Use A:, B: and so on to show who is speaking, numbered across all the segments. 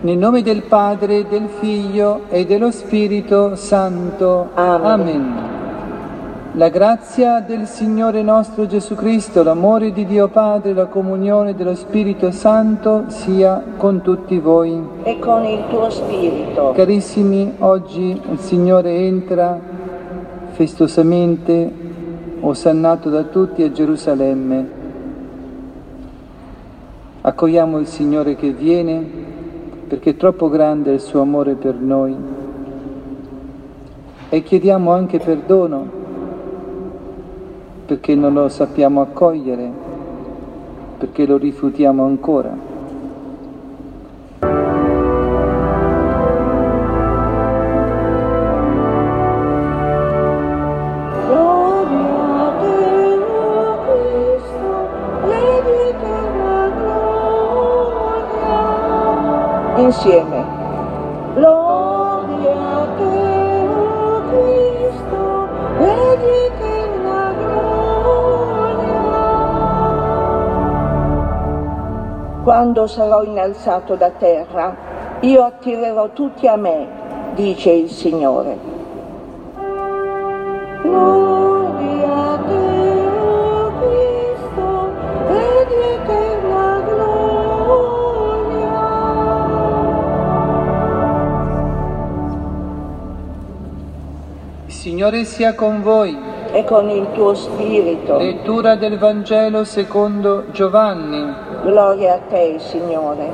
A: Nel nome del Padre, del Figlio e dello Spirito Santo.
B: Amen.
A: Amen. La grazia del Signore nostro Gesù Cristo, l'amore di Dio Padre, la comunione dello Spirito Santo sia con tutti voi.
B: E con il tuo spirito.
A: Carissimi, oggi il Signore entra festosamente, osannato da tutti, a Gerusalemme. Accogliamo il Signore che viene, perché è troppo grande il suo amore per noi. E chiediamo anche perdono, perché non lo sappiamo accogliere, perché lo rifiutiamo ancora.
B: Insieme. Gloria a te, o Cristo, vedi la gloria. Quando sarò innalzato da terra, io attirerò tutti a me, dice il Signore. Gloria a te, o Cristo, vedi la gloria.
A: Il Signore sia con voi.
B: E con il tuo spirito.
A: Lettura del Vangelo secondo Giovanni.
B: Gloria a te, Signore.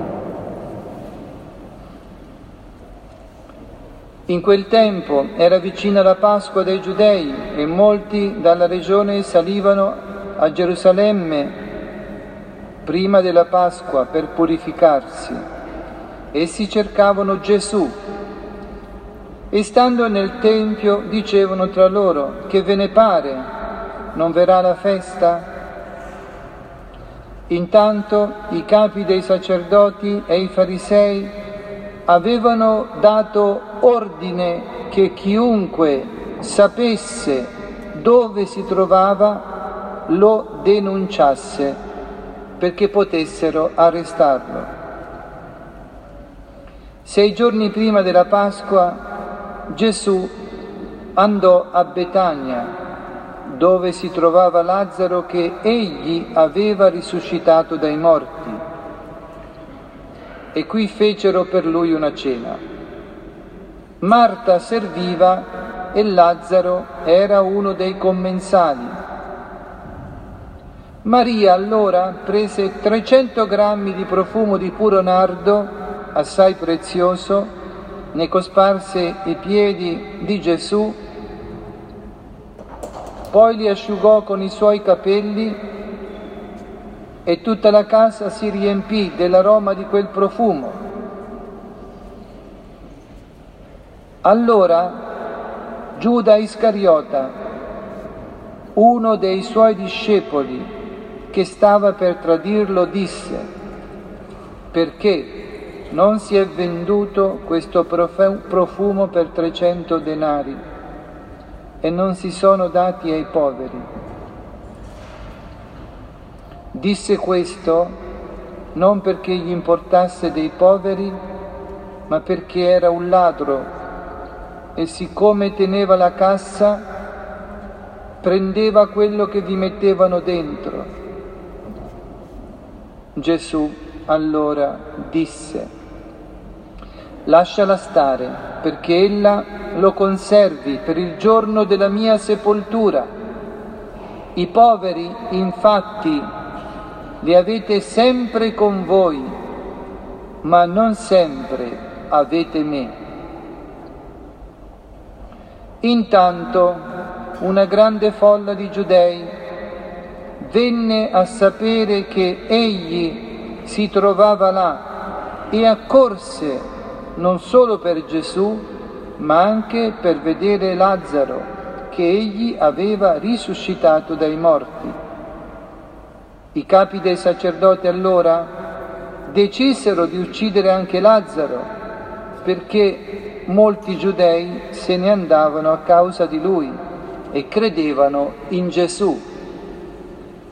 A: In quel tempo era vicina la Pasqua dei Giudei e molti dalla regione salivano a Gerusalemme prima della Pasqua per purificarsi. Essi cercavano Gesù e stando nel Tempio dicevano tra loro: che ve ne pare? Non verrà la festa? Intanto i capi dei sacerdoti e i farisei avevano dato ordine che chiunque sapesse dove si trovava lo denunciasse perché potessero arrestarlo. 6 giorni prima della Pasqua Gesù andò a Betania, dove si trovava Lazzaro che egli aveva risuscitato dai morti, e qui fecero per lui una cena. Marta serviva e Lazzaro era uno dei commensali. Maria allora prese 300 grammi di profumo di puro nardo, assai prezioso, ne cosparse i piedi di Gesù, poi li asciugò con i suoi capelli e tutta la casa si riempì dell'aroma di quel profumo. Allora Giuda Iscariota, uno dei suoi discepoli che stava per tradirlo, disse: perché non si è venduto questo profumo per 300 denari e non si sono dati ai poveri? Disse questo non perché gli importasse dei poveri, ma perché era un ladro e siccome teneva la cassa, prendeva quello che vi mettevano dentro. Gesù allora disse: lasciala stare, perché ella lo conservi per il giorno della mia sepoltura. I poveri, infatti, li avete sempre con voi, ma non sempre avete me. Intanto una grande folla di giudei venne a sapere che egli si trovava là e accorse non solo per Gesù, ma anche per vedere Lazzaro, che egli aveva risuscitato dai morti. I capi dei sacerdoti allora decisero di uccidere anche Lazzaro, perché molti giudei se ne andavano a causa di lui e credevano in Gesù.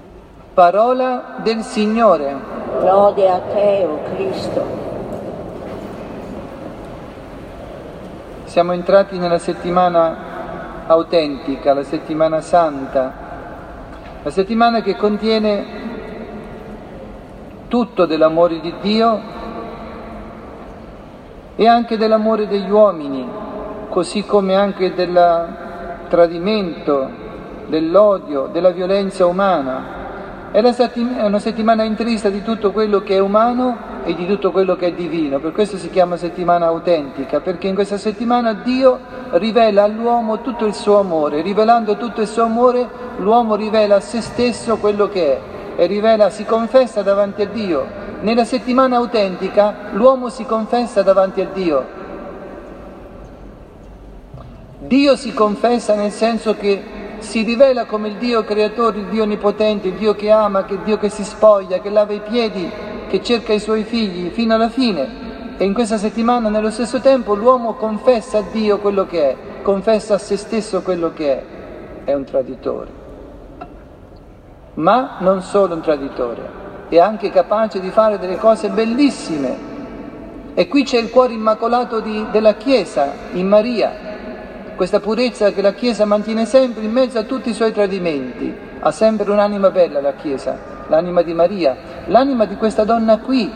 A: Parola del Signore.
B: Lode a te, o Cristo.
A: Siamo entrati nella settimana autentica, la settimana santa, la settimana che contiene tutto dell'amore di Dio e anche dell'amore degli uomini, così come anche del tradimento, dell'odio, della violenza umana. È una settimana intrista di tutto quello che è umano e di tutto quello che è divino. Per questo si chiama settimana autentica, perché in questa settimana Dio rivela all'uomo tutto il suo amore. Rivelando tutto il suo amore, l'uomo rivela a se stesso quello che è e si confessa davanti a Dio. Nella settimana autentica l'uomo si confessa davanti a Dio. Dio si confessa nel senso che si rivela come il Dio creatore, il Dio onnipotente, il Dio che ama, che il Dio che si spoglia, che lava i piedi, che cerca i suoi figli fino alla fine. E in questa settimana, nello stesso tempo, l'uomo confessa a Dio quello che è, confessa a se stesso quello che è un traditore. Ma non solo un traditore, è anche capace di fare delle cose bellissime. E qui c'è il cuore immacolato della Chiesa, in Maria. Questa purezza che la Chiesa mantiene sempre in mezzo a tutti i suoi tradimenti. Ha sempre un'anima bella la Chiesa, l'anima di Maria, l'anima di questa donna qui,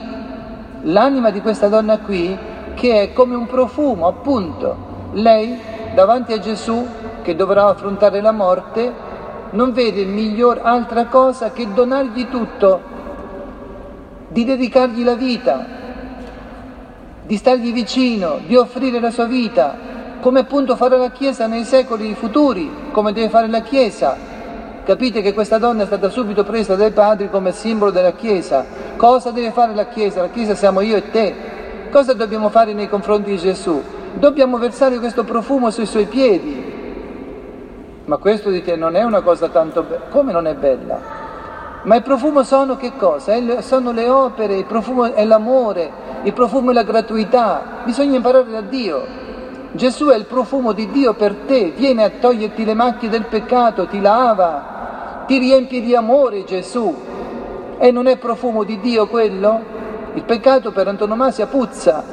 A: che è come un profumo, appunto. Lei, davanti a Gesù, che dovrà affrontare la morte, non vede miglior altra cosa che donargli tutto, di dedicargli la vita, di stargli vicino, di offrire la sua vita, come appunto farà la Chiesa nei secoli futuri, come deve fare la Chiesa. Capite che questa donna è stata subito presa dai padri come simbolo della Chiesa. Cosa deve fare la Chiesa? La Chiesa siamo io e te. Cosa dobbiamo fare nei confronti di Gesù? Dobbiamo versare questo profumo sui suoi piedi. Ma questo di te non è una cosa tanto bella. Come non è bella? Ma il profumo sono che cosa? Sono le opere, il profumo è l'amore, il profumo è la gratuità. Bisogna imparare da Dio. Gesù è il profumo di Dio per te, viene a toglierti le macchie del peccato, ti lava, ti riempie di amore Gesù. E non è profumo di Dio quello? Il peccato per antonomasia puzza,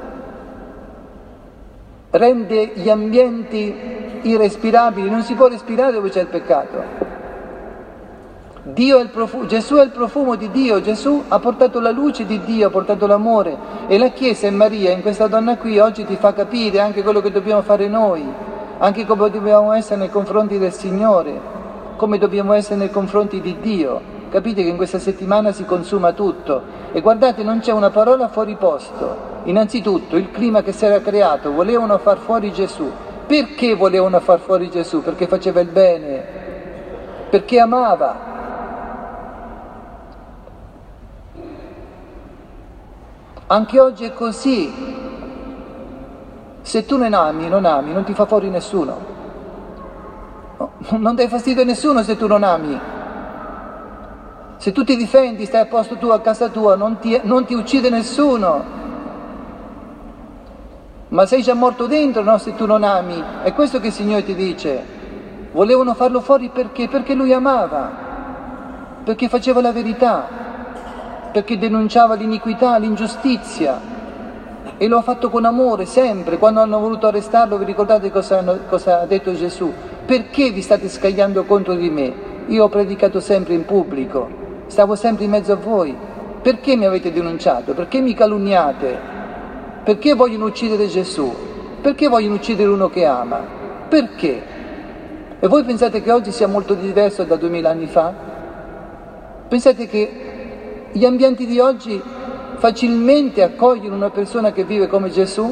A: rende gli ambienti irrespirabili, non si può respirare dove c'è il peccato. Gesù è il profumo di Dio, Gesù ha portato la luce di Dio, ha portato l'amore, e la Chiesa e Maria in questa donna qui oggi ti fa capire anche quello che dobbiamo fare noi, anche come dobbiamo essere nei confronti del Signore, come dobbiamo essere nei confronti di Dio. Capite che in questa settimana si consuma tutto e guardate, non c'è una parola fuori posto. Innanzitutto il clima che si era creato, volevano far fuori Gesù. Perché volevano far fuori Gesù? Perché faceva il bene, perché amava. Anche oggi è così. Se tu non ami, non ti fa fuori nessuno. No, non dai fastidio a nessuno se tu non ami. Se tu ti difendi, stai a posto tu, a casa tua, non ti uccide nessuno. Ma sei già morto dentro, no? Se tu non ami. È questo che il Signore ti dice. Volevano farlo fuori perché? Perché Lui amava, perché faceva la verità, perché denunciava l'iniquità, l'ingiustizia, e lo ha fatto con amore sempre. Quando hanno voluto arrestarlo, vi ricordate cosa ha detto Gesù? Perché vi state scagliando contro di me? Io ho predicato sempre in pubblico, stavo sempre in mezzo a voi. Perché mi avete denunciato? Perché mi calunniate? Perché vogliono uccidere Gesù? Perché vogliono uccidere uno che ama? Perché? E voi pensate che oggi sia molto diverso da 2000 anni fa? Pensate che gli ambienti di oggi facilmente accogliono una persona che vive come Gesù?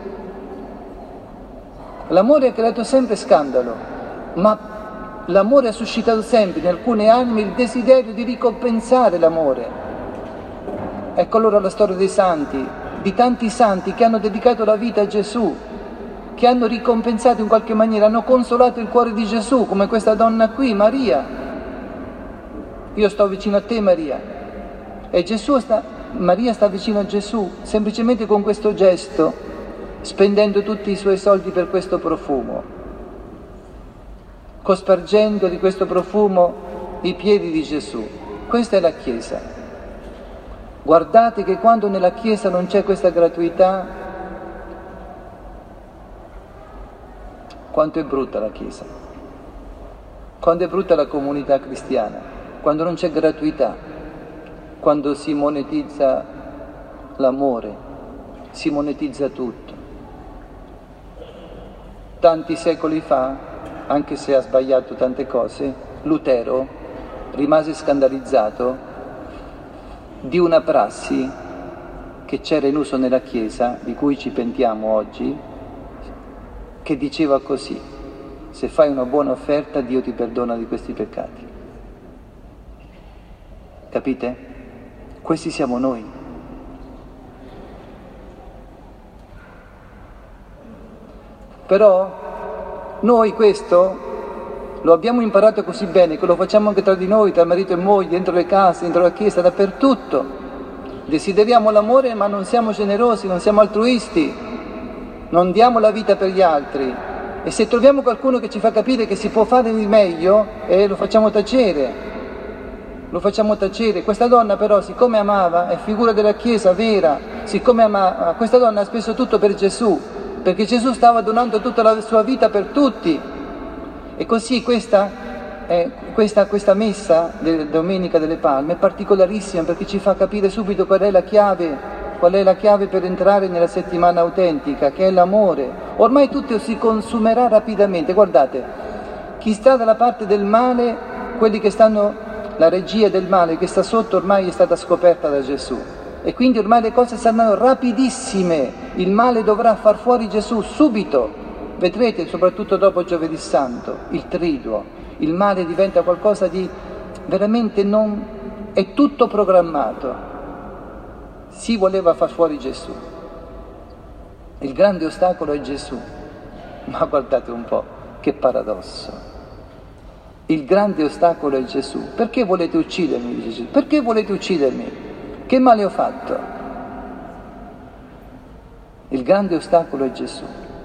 A: L'amore ha creato sempre scandalo, ma l'amore ha suscitato sempre in alcune anime il desiderio di ricompensare l'amore. Ecco allora la storia dei santi, di tanti santi che hanno dedicato la vita a Gesù, che hanno ricompensato in qualche maniera, hanno consolato il cuore di Gesù, come questa donna qui, Maria. Io sto vicino a te, Maria. E Maria sta vicino a Gesù semplicemente con questo gesto, spendendo tutti i suoi soldi per questo profumo, cospargendo di questo profumo i piedi di Gesù. Questa è la Chiesa. Guardate che quando nella Chiesa non c'è questa gratuità, quanto è brutta la Chiesa, quanto è brutta la comunità cristiana, quando non c'è gratuità, quando si monetizza l'amore, si monetizza tutto. Tanti secoli fa, anche se ha sbagliato tante cose, Lutero rimase scandalizzato di una prassi che c'era in uso nella Chiesa, di cui ci pentiamo oggi, che diceva così: se fai una buona offerta Dio ti perdona di questi peccati. Capite? Questi siamo noi. Però noi questo lo abbiamo imparato così bene che lo facciamo anche tra di noi, tra marito e moglie, dentro le case, dentro la Chiesa, dappertutto. Desideriamo l'amore ma non siamo generosi, non siamo altruisti, non diamo la vita per gli altri. E se troviamo qualcuno che ci fa capire che si può fare di meglio, lo facciamo tacere. Lo facciamo tacere. Questa donna però, siccome amava, è figura della Chiesa vera, siccome amava, questa donna ha speso tutto per Gesù, perché Gesù stava donando tutta la sua vita per tutti. E così questa messa della Domenica delle Palme è particolarissima, perché ci fa capire subito qual è la chiave per entrare nella settimana autentica, che è l'amore. Ormai tutto si consumerà rapidamente. Guardate, chi sta dalla parte del male, quelli che stanno, la regia del male che sta sotto ormai è stata scoperta da Gesù. E quindi ormai le cose saranno rapidissime, il male dovrà far fuori Gesù subito, vedrete, soprattutto dopo Giovedì Santo, il triduo, il male diventa qualcosa di veramente non, è tutto programmato, si voleva far fuori Gesù, il grande ostacolo è Gesù, ma guardate un po', che paradosso, il grande ostacolo è Gesù, perché volete uccidermi, dice Gesù, perché volete uccidermi? Che male ho fatto? Il grande ostacolo è Gesù.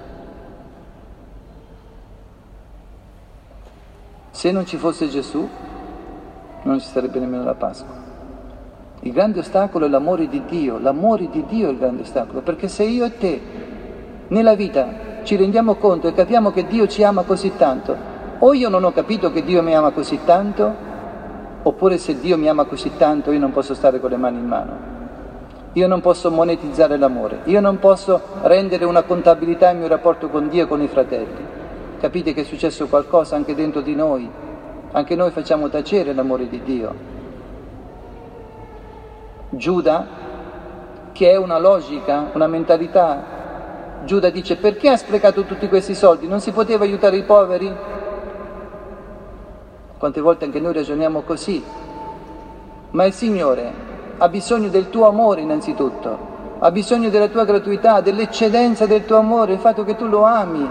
A: Se non ci fosse Gesù, non ci sarebbe nemmeno la Pasqua. Il grande ostacolo è l'amore di Dio è il grande ostacolo, perché se io e te nella vita ci rendiamo conto e capiamo che Dio ci ama così tanto, o io non ho capito che Dio mi ama così tanto, oppure se Dio mi ama così tanto io non posso stare con le mani in mano, io non posso monetizzare l'amore, io non posso rendere una contabilità il mio rapporto con Dio e con i fratelli. Capite che è successo qualcosa anche dentro di noi, anche noi facciamo tacere l'amore di Dio. Giuda, che è una logica, una mentalità, Giuda dice: perché ha sprecato tutti questi soldi? Non si poteva aiutare i poveri? Quante volte anche noi ragioniamo così, ma il Signore ha bisogno del tuo amore innanzitutto, ha bisogno della tua gratuità, dell'eccedenza del tuo amore, il fatto che tu lo ami,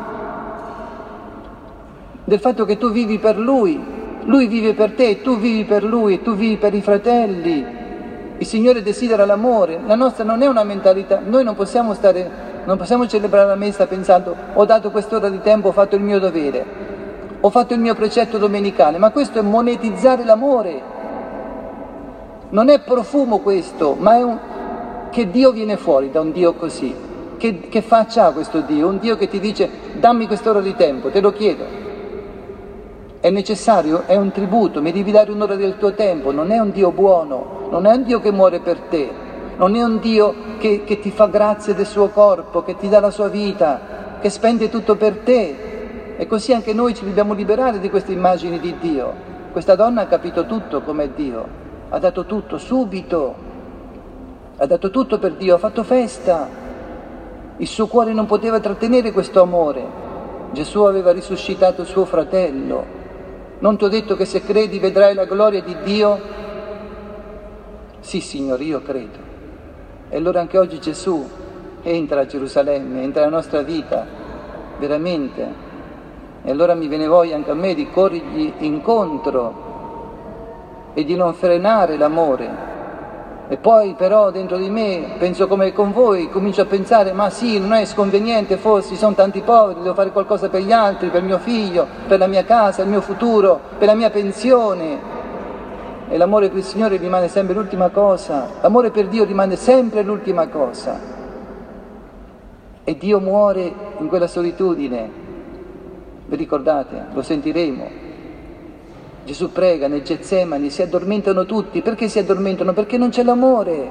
A: del fatto che tu vivi per Lui vive per te, tu vivi per Lui e tu vivi per i fratelli. Il Signore desidera l'amore, la nostra non è una mentalità, noi non possiamo celebrare la messa pensando: ho dato quest'ora di tempo, ho fatto il mio dovere, ho fatto il mio precetto domenicale, ma questo è monetizzare l'amore, non è profumo questo, ma è che Dio viene fuori da un Dio così, che faccia ha questo Dio, un Dio che ti dice: dammi quest'ora di tempo, te lo chiedo, è necessario, è un tributo, mi devi dare un'ora del tuo tempo. Non è un Dio buono, non è un Dio che muore per te, non è un Dio che ti fa grazie del suo corpo, che ti dà la sua vita, che spende tutto per te. E così anche noi ci dobbiamo liberare di queste immagini di Dio. Questa donna ha capito tutto com'è Dio, ha dato tutto subito, ha dato tutto per Dio, ha fatto festa. Il suo cuore non poteva trattenere questo amore. Gesù aveva risuscitato il suo fratello. Non ti ho detto che se credi vedrai la gloria di Dio? Sì, Signore, io credo. E allora anche oggi Gesù entra a Gerusalemme, entra nella nostra vita, veramente. E allora mi viene voglia anche a me di corrergli incontro e di non frenare l'amore. E poi però dentro di me, penso come con voi, comincio a pensare: ma sì, non è sconveniente forse, ci sono tanti poveri, devo fare qualcosa per gli altri, per mio figlio, per la mia casa, il mio futuro, per la mia pensione. E l'amore per il Signore rimane sempre l'ultima cosa, l'amore per Dio rimane sempre l'ultima cosa. E Dio muore in quella solitudine. Vi ricordate? Lo sentiremo. Gesù prega nel Getsemani, si addormentano tutti. Perché si addormentano? Perché non c'è l'amore.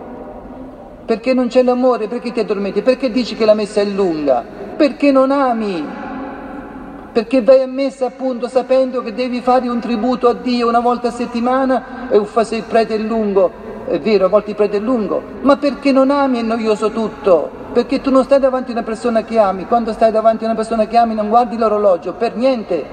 A: Perché non c'è l'amore? Perché ti addormenti? Perché dici che la messa è lunga? Perché non ami. Perché vai a messa appunto sapendo che devi fare un tributo a Dio una volta a settimana e se il prete è lungo, è vero, a volte il prete è lungo, ma perché non ami è noioso tutto. Perché tu non stai davanti a una persona che ami. Quando stai davanti a una persona che ami non guardi l'orologio, per niente.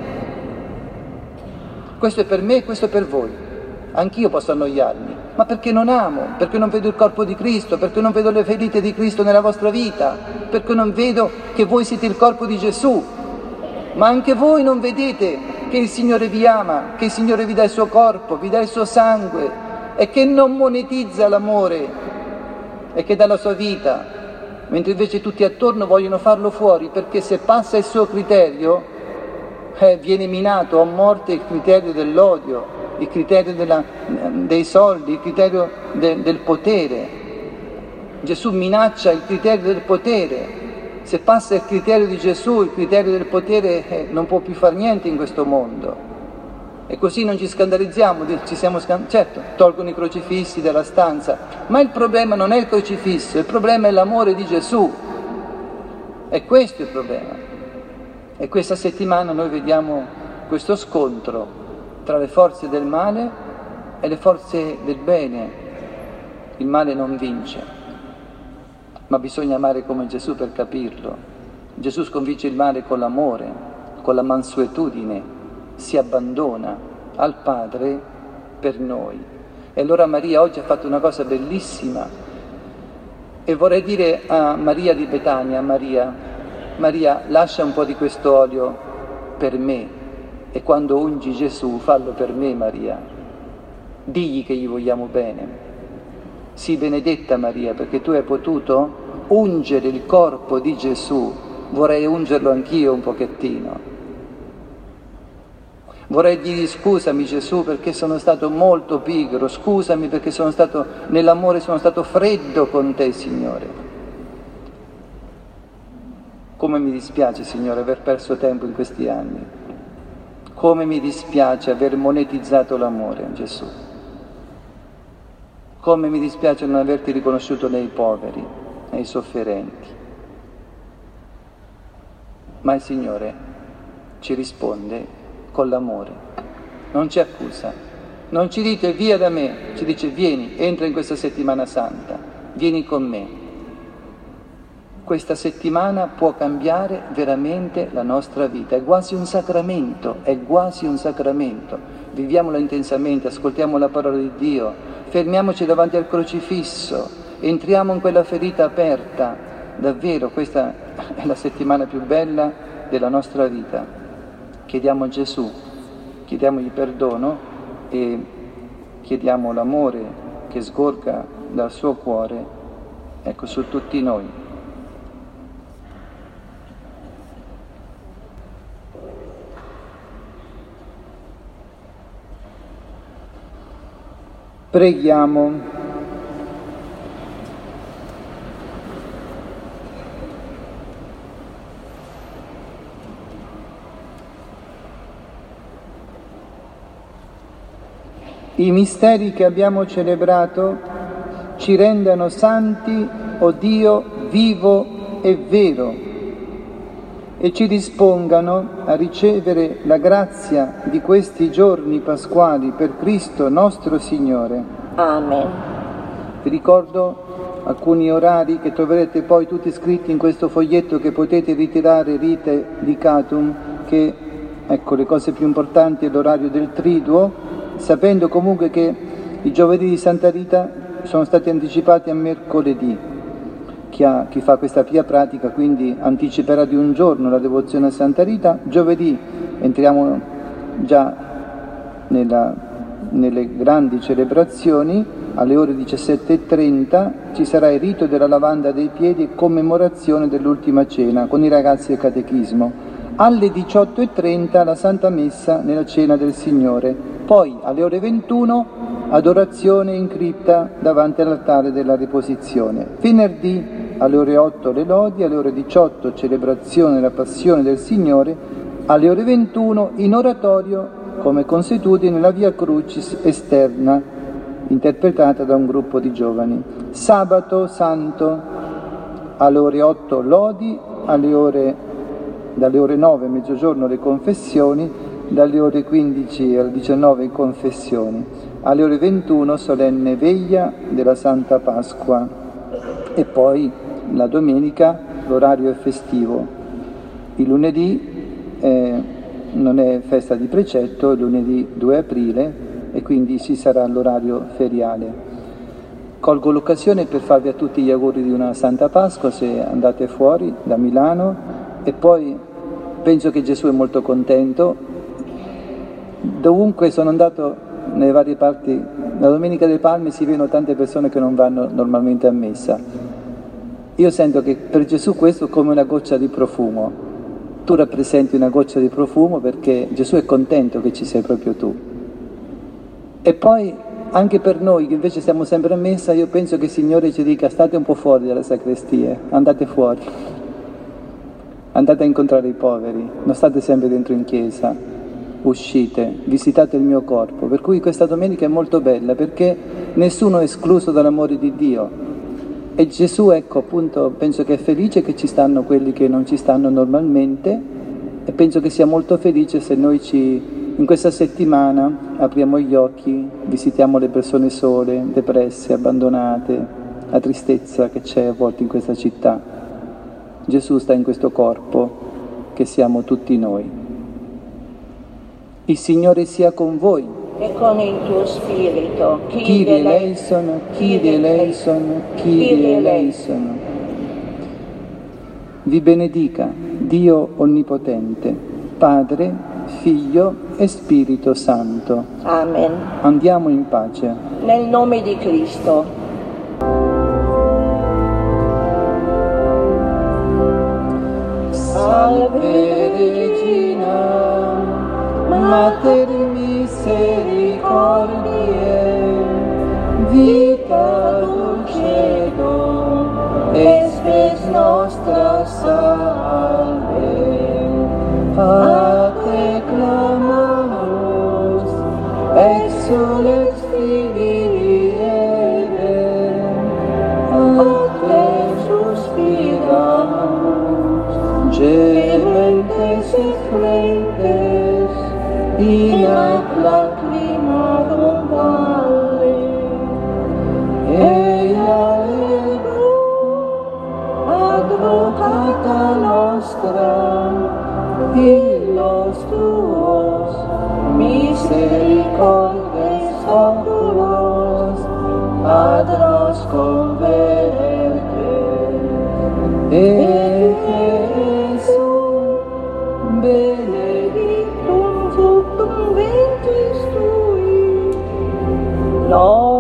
A: Questo è per me, questo è per voi. Anch'io posso annoiarmi, ma perché non amo, perché non vedo il corpo di Cristo, perché non vedo le ferite di Cristo nella vostra vita, perché non vedo che voi siete il corpo di Gesù. Ma anche voi non vedete che il Signore vi ama, che il Signore vi dà il suo corpo, vi dà il suo sangue e che non monetizza l'amore e che dà la sua vita. Mentre invece tutti attorno vogliono farlo fuori, perché se passa il suo criterio viene minato a morte il criterio dell'odio, il criterio dei soldi, il criterio del potere. Gesù minaccia il criterio del potere. Se passa il criterio di Gesù, il criterio del potere non può più fare niente in questo mondo. E così non ci scandalizziamo, certo, tolgono i crocifissi dalla stanza, ma il problema non è il crocifisso, il problema è l'amore di Gesù. E questo è il problema. E questa settimana noi vediamo questo scontro tra le forze del male e le forze del bene. Il male non vince, ma bisogna amare come Gesù per capirlo. Gesù sconfigge il male con l'amore, con la mansuetudine. Si abbandona al Padre per noi. E allora Maria oggi ha fatto una cosa bellissima e vorrei dire a Maria di Betania: Maria, lascia un po' di questo olio per me e quando ungi Gesù fallo per me, Maria. Digli che gli vogliamo bene. Sii benedetta Maria, perché tu hai potuto ungere il corpo di Gesù. Vorrei ungerlo anch'io un pochettino. Vorrei dirgli: scusami Gesù perché sono stato molto pigro, scusami perché nell'amore sono stato freddo con te, Signore. Come mi dispiace, Signore, aver perso tempo in questi anni. Come mi dispiace aver monetizzato l'amore, Gesù. Come mi dispiace non averti riconosciuto nei poveri, nei sofferenti. Ma il Signore ci risponde con l'amore, non ci accusa, non ci dice via da me, ci dice vieni, entra in questa settimana santa, vieni con me. Questa settimana può cambiare veramente la nostra vita, è quasi un sacramento, viviamola intensamente, ascoltiamo la parola di Dio, fermiamoci davanti al crocifisso, entriamo in quella ferita aperta, davvero questa è la settimana più bella della nostra vita. Chiediamo a Gesù, chiediamogli perdono e chiediamo l'amore che sgorga dal suo cuore, ecco, su tutti noi. Preghiamo. I misteri che abbiamo celebrato ci rendano santi, o Dio vivo e vero, e ci dispongano a ricevere la grazia di questi giorni pasquali per Cristo nostro Signore.
B: Amen.
A: Vi ricordo alcuni orari che troverete poi tutti scritti in questo foglietto che potete ritirare, Rite Dicatum, che, ecco, le cose più importanti è l'orario del Triduo, sapendo comunque che i giovedì di Santa Rita sono stati anticipati a mercoledì. Chi fa questa pia pratica quindi anticiperà di un giorno la devozione a Santa Rita. Giovedì entriamo già nelle grandi celebrazioni, alle ore 17:30 ci sarà il rito della lavanda dei piedi e commemorazione dell'ultima cena con i ragazzi del catechismo. Alle 18:30 la Santa Messa nella Cena del Signore, poi alle ore 21 adorazione in cripta davanti all'altare della Riposizione. Venerdì alle ore 8 le lodi, alle ore 18 celebrazione della Passione del Signore, Alle ore 21 in oratorio, come consuetudine, la Via Crucis esterna, interpretata da un gruppo di giovani. Sabato Santo, alle ore 8 lodi, dalle ore 9 mezzogiorno le confessioni, dalle ore 15 alle 19 confessioni, alle ore 21 solenne veglia della Santa Pasqua e poi la domenica l'orario è festivo. Il lunedì non è festa di precetto, è lunedì 2 aprile e quindi ci sarà l'orario feriale. Colgo l'occasione per farvi a tutti gli auguri di una Santa Pasqua se andate fuori da Milano e poi penso che Gesù è molto contento. Dovunque sono andato, nelle varie parti, la Domenica delle Palme si vedono tante persone che non vanno normalmente a messa. Io sento che per Gesù questo è come una goccia di profumo. Tu rappresenti una goccia di profumo perché Gesù è contento che ci sei proprio tu. E poi anche per noi che invece siamo sempre a messa, io penso che il Signore ci dica: state un po' fuori dalle sacrestie, andate fuori, andate a incontrare i poveri, non state sempre dentro in chiesa, uscite, visitate il mio corpo. Per cui questa domenica è molto bella perché nessuno è escluso dall'amore di Dio. E Gesù, ecco, appunto, penso che è felice che ci stanno quelli che non ci stanno normalmente e penso che sia molto felice se noi in questa settimana apriamo gli occhi, visitiamo le persone sole, depresse, abbandonate, la tristezza che c'è a volte in questa città. Gesù sta in questo corpo che siamo tutti noi. Il Signore sia con voi.
B: E con il tuo spirito.
A: Kyrie eleison, Kyrie eleison, Kyrie eleison. Vi benedica Dio Onnipotente, Padre, Figlio e Spirito Santo.
B: Amen.
A: Andiamo in pace.
B: Nel nome di Cristo.
A: Salve Regina, Mater misericordiae, vita dulcedo, et spes nostra salve. A te clamamus, exulex Filii Eve, a te suspiramus, gementes et flentes, in ac lacrimarum valle. Eia advocata nostra, illos tuos, misericordes oculos, ad nos converte. Et Jesum benedictum fructum ventris tui,